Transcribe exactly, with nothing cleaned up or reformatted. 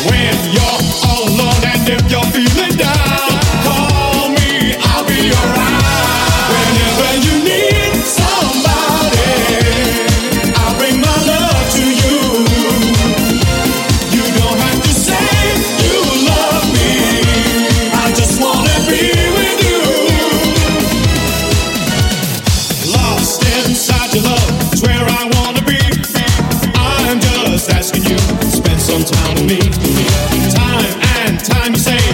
When you're all alone and if you're feeling down, call me, I'll be alright. Whenever you need somebody, I'll bring my love to you. You don't have to say you love me, I just wanna be with you. Lost inside your love is where I wanna be. I'm just asking you to spend some time with me. Time and time you say